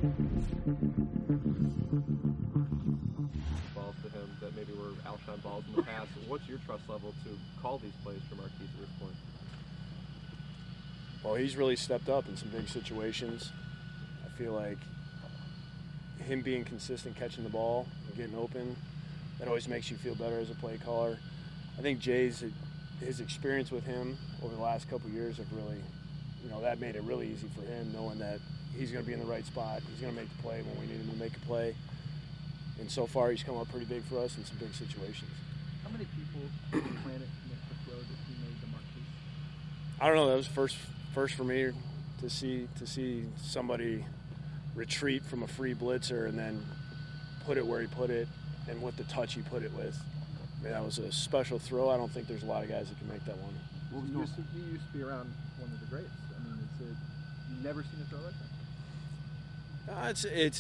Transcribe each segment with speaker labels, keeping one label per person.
Speaker 1: balls to him that maybe were Alshon balls in the past. What's your trust level to call these plays for Marquise at this point?
Speaker 2: Well, he's really stepped up in some big situations. I feel like him being consistent, catching the ball, and getting open, that always makes you feel better as a play caller. I think his experience with him over the last couple of years have really, that made it really easy for him, knowing that he's going to be in the right spot. He's going to make the play when we need him to make a play. And so far, he's come up pretty big for us in some big situations.
Speaker 3: How many people on the planet make the throw that he made to Marquise?
Speaker 2: I don't know. That was first for me to see somebody retreat from a free blitzer and then put it where he put it and with the touch he put it with. I mean, that was a special throw. I don't think there's a lot of guys that can make that one.
Speaker 3: Well, he used to be around one of the greats. I mean, you've never seen a throw like that?
Speaker 2: It's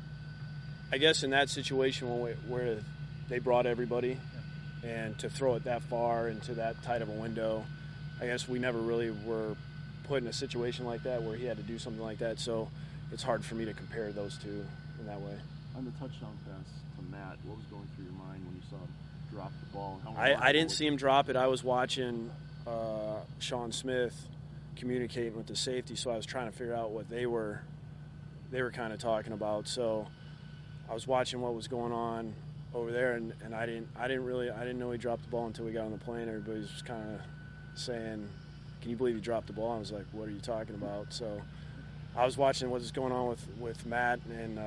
Speaker 2: I guess in that situation where they brought everybody, and to throw it that far into that tight of a window, I guess we never really were put in a situation like that where he had to do something like that. So it's hard for me to compare those two in that way.
Speaker 4: On the touchdown pass to Matt, what was going through your mind when you saw him drop the ball?
Speaker 2: I didn't see him drop it. I was watching Sean Smith communicating with the safety, so I was trying to figure out what they were kind of talking about. So I was watching what was going on over there, and I didn't know he dropped the ball until we got on the plane. Everybody was kind of saying, "Can you believe he dropped the ball?" I was like, "What are you talking about?" So I was watching what was going on with Matt, and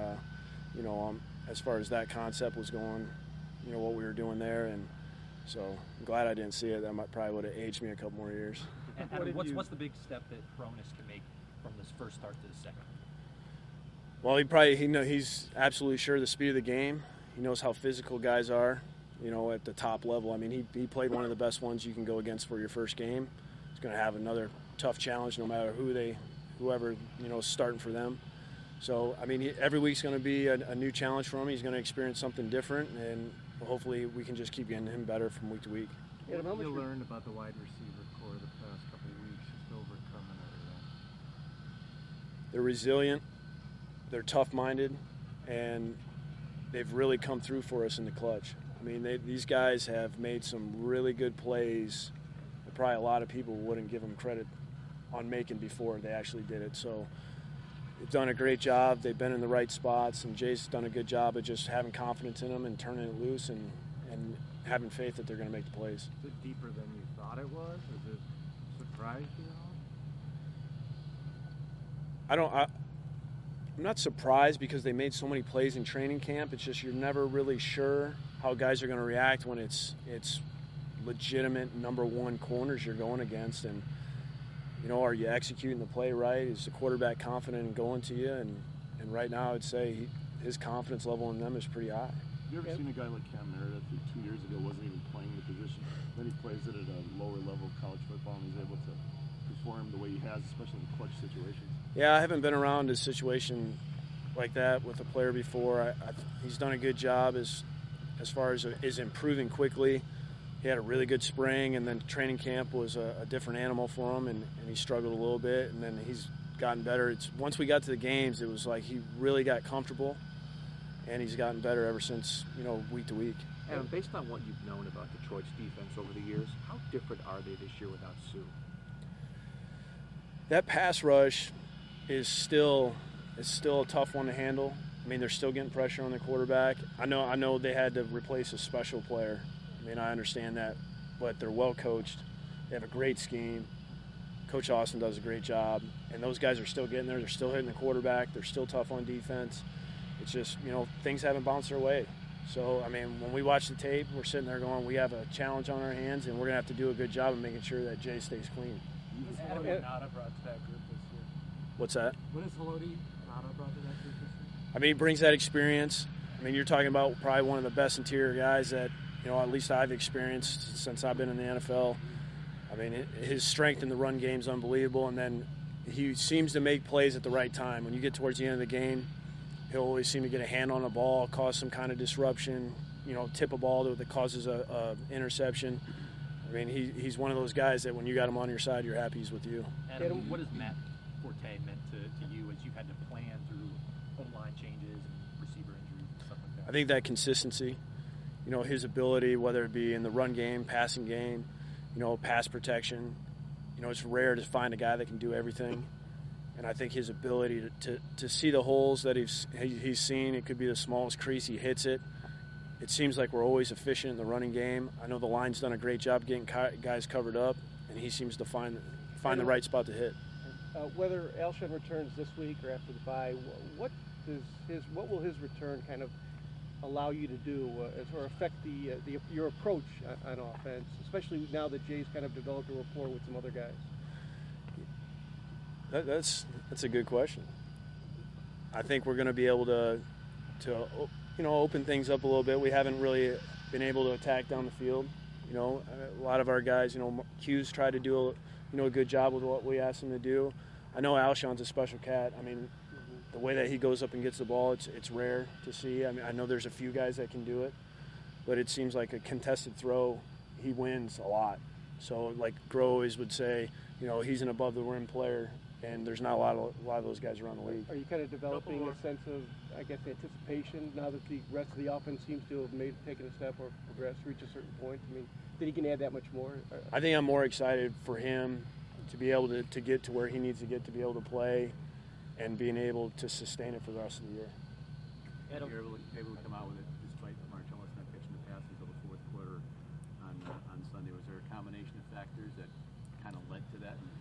Speaker 2: as far as that concept was going, what we were doing there, and so I'm glad I didn't see it. That probably would have aged me a couple more years.
Speaker 5: And what's the big step that Hromnis can make from this first start to the second?
Speaker 2: Well, he's absolutely sure of the speed of the game. He knows how physical guys are, at the top level. I mean, he played one of the best ones you can go against for your first game. He's going to have another tough challenge no matter whoever is starting for them. So, I mean, every week's going to be a new challenge for him. He's going to experience something different, and hopefully we can just keep getting him better from week to week.
Speaker 3: What have you learned about the wide receiver core the past couple of weeks, just overcoming everything?
Speaker 2: They're resilient. They're tough-minded, and they've really come through for us in the clutch. I mean, these guys have made some really good plays that probably a lot of people wouldn't give them credit on making before they actually did it. So they've done a great job. They've been in the right spots, and Jay's done a good job of just having confidence in them and turning it loose and having faith that they're going to make the plays.
Speaker 3: Is it deeper than you thought it was? Is it surprised you at all?
Speaker 2: I'm not surprised because they made so many plays in training camp. It's just you're never really sure how guys are going to react when it's legitimate number one corners you're going against. And, are you executing the play right? Is the quarterback confident in going to you? And right now I'd say his confidence level in them is pretty high.
Speaker 4: Have you ever seen a guy like Cam Meredith who 2 years ago wasn't even playing the position? Then he plays it at a lower level of college football and he's able to perform the way he has, especially in clutch situations.
Speaker 2: Yeah, I haven't been around a situation like that with a player before. He's done a good job as far as is improving quickly. He had a really good spring, and then training camp was a different animal for him, and he struggled a little bit, and then he's gotten better. Once we got to the games, it was like he really got comfortable, and he's gotten better ever since, week to week.
Speaker 5: And based on what you've known about Detroit's defense over the years, how different are they this year without Suh?
Speaker 2: That pass rush is still a tough one to handle. I mean, they're still getting pressure on the quarterback. I know they had to replace a special player. I mean, I understand that, but they're well coached. They have a great scheme. Coach Austin does a great job, and those guys are still getting there. They're still hitting the quarterback. They're still tough on defense. It's just, things haven't bounced their way. So, I mean, when we watch the tape, we're sitting there going, we have a challenge on our hands, and we're going to have to do a good job of making sure that Jay stays clean.
Speaker 3: What has Haloti Ngata brought to that group this year?
Speaker 2: What's that?
Speaker 3: What has Haloti Ngata brought to that group this year?
Speaker 2: I mean, he brings that experience. I mean, you're talking about probably one of the best interior guys that, at least I've experienced since I've been in the NFL. I mean, his strength in the run game is unbelievable, and then he seems to make plays at the right time. When you get towards the end of the game, he'll always seem to get a hand on a ball, cause some kind of disruption, tip a ball that causes a interception. I mean, he's one of those guys that when you got him on your side, you're happy he's with you.
Speaker 5: Adam, what has Matt Forte meant to you as you've had to plan through
Speaker 6: line changes and receiver injuries and stuff like that?
Speaker 2: I think that consistency, his ability, whether it be in the run game, passing game, pass protection, it's rare to find a guy that can do everything. And I think his ability to see the holes that he's seen, it could be the smallest crease, he hits it. It seems like we're always efficient in the running game. I know the line's done a great job getting guys covered up, and he seems to find the right spot to hit.
Speaker 7: Whether Alshon returns this week or after the bye, what will his return kind of allow you to do or affect your approach on offense, especially now that Jay's kind of developed a rapport with some other guys?
Speaker 2: That's a good question. I think we're going to be able to open things up a little bit. We haven't really been able to attack down the field. A lot of our guys, Q's tried to do a good job with what we asked him to do. I know Alshon's a special cat. I mean, the way that he goes up and gets the ball, it's rare to see. I mean, I know there's a few guys that can do it, but it seems like a contested throw, he wins a lot. So, like Groh always would say, he's an above the rim player, and there's not a lot of those guys around the league.
Speaker 7: Are you kind of developing a sense of, I guess, anticipation now that the rest of the offense seems to have taken a step or progressed, reached a certain point? I mean, that he can add that much more?
Speaker 2: I think I'm more excited for him to be able to get to where he needs to get to be able to play and being able to sustain it for the rest of the year.
Speaker 5: Adam, you're able to come out with it despite Marcellus not pitching the pass until the fourth quarter on Sunday. Was there a combination of factors that kind of led to that? And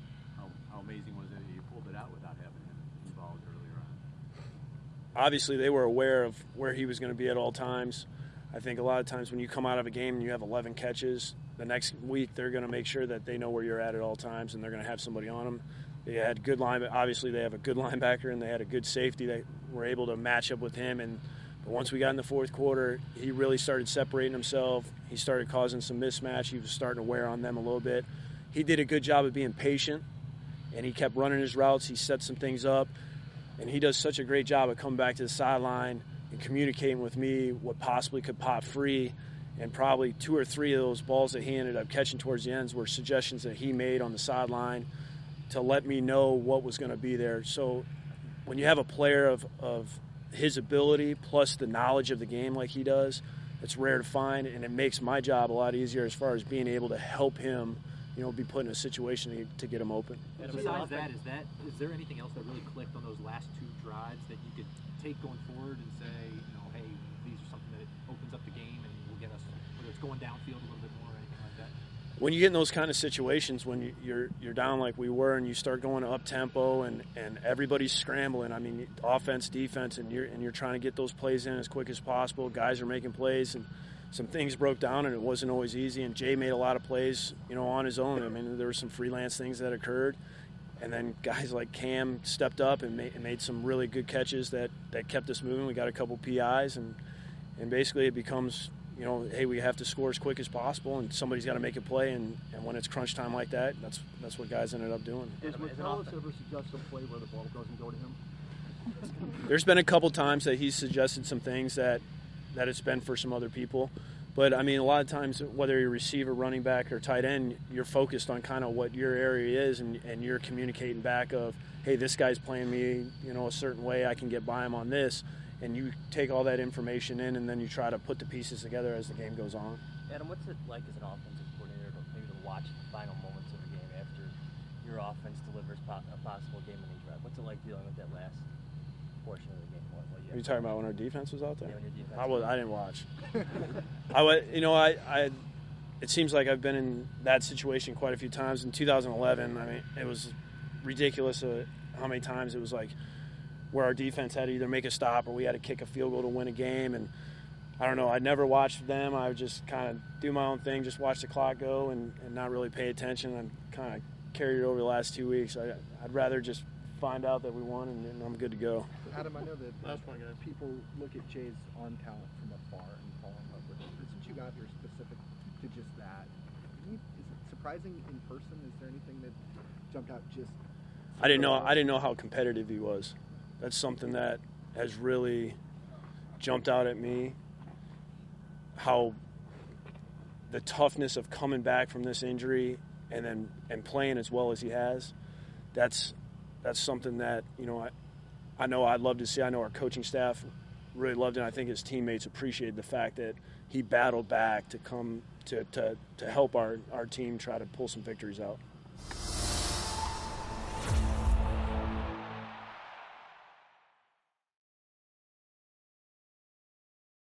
Speaker 5: how amazing was it that you pulled it out without having him involved earlier on?
Speaker 2: Obviously, they were aware of where he was going to be at all times. I think a lot of times when you come out of a game and you have 11 catches, the next week they're going to make sure that they know where you're at all times, and they're going to have somebody on them. They had good obviously they have a good linebacker, and they had a good safety that were able to match up with him. But once we got in the fourth quarter, he really started separating himself. He started causing some mismatch. He was starting to wear on them a little bit. He did a good job of being patient, and he kept running his routes. He set some things up, and he does such a great job of coming back to the sideline and communicating with me what possibly could pop free. And probably 2 or 3 of those balls that he ended up catching towards the ends were suggestions that he made on the sideline to let me know what was going to be there. So when you have a player of his ability plus the knowledge of the game like he does, it's rare to find, and it makes my job a lot easier as far as being able to help him, be put in a situation to get him open.
Speaker 6: And besides that, is there anything else that really clicked on those last 2 drives that you could take going forward and say, hey, these are something that opens up the game and will get us, whether it's going downfield a little bit more or anything like that?
Speaker 2: When you get in those kind of situations, when you're down like we were, and you start going up tempo and everybody's scrambling. I mean, offense, defense, and you're trying to get those plays in as quick as possible. Guys are making plays, and some things broke down, and it wasn't always easy. And Jay made a lot of plays, on his own. I mean, there were some freelance things that occurred, and then guys like Cam stepped up and made some really good catches that kept us moving. We got a couple PIs, and basically it becomes, hey, we have to score as quick as possible, and somebody's got to make a play. And when it's crunch time like that, that's what guys ended up doing.
Speaker 3: Does Marcellus ever suggest a play where the ball doesn't go to him?
Speaker 2: There's been a couple times that he's suggested some things that it's been for some other people. But, I mean, a lot of times, whether you're receiver, running back, or tight end, you're focused on kind of what your area is, and you're communicating back of, hey, this guy's playing me, a certain way, I can get by him on this. And you take all that information in, and then you try to put the pieces together as the game goes on.
Speaker 8: Adam, what's it like as an offensive coordinator to watch the final moments of a game after your offense delivers a possible game-winning drive? What's it like dealing with that last portion of the game?
Speaker 2: Are you talking about when our defense was out there?
Speaker 8: Yeah, when your defense
Speaker 2: I didn't watch. It seems like I've been in that situation quite a few times. In 2011, I mean, it was ridiculous how many times it was like where our defense had to either make a stop or we had to kick a field goal to win a game. And I don't know, I never watched them. I would just kind of do my own thing, just watch the clock go and not really pay attention. And kind of carried it over the last 2 weeks. I'd rather just find out that we won and I'm good to go.
Speaker 3: Adam, I know that people look at Jay's arm talent from afar and fall in love with it. But since you got here specific to just that, is it surprising in person? Is there anything that jumped out just?
Speaker 2: I didn't know how competitive he was. That's something that has really jumped out at me. How the toughness of coming back from this injury and playing as well as he has. That's something that I know I'd love to see. I know our coaching staff really loved it. And I think his teammates appreciated the fact that he battled back to come to help our team try to pull some victories out.